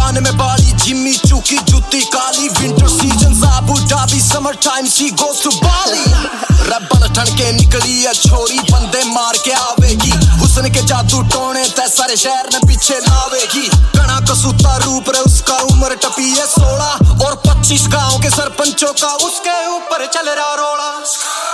कान में बाली, जिम्मी चूकी जूती काली, winter season Abu Dhabi, summer time she goes to Bali. रब्बल ठन के निकली है छोरी, बंदे मार के आवेगी, हुस्न के जादू टोने ते सारे शहर में पीछे लावेगी। कणा कसूता रूप रे उसका, उम्र टपी है 16 और 25, गांव के सरपंचों का उसके ऊपर चल रहा रोड़ा।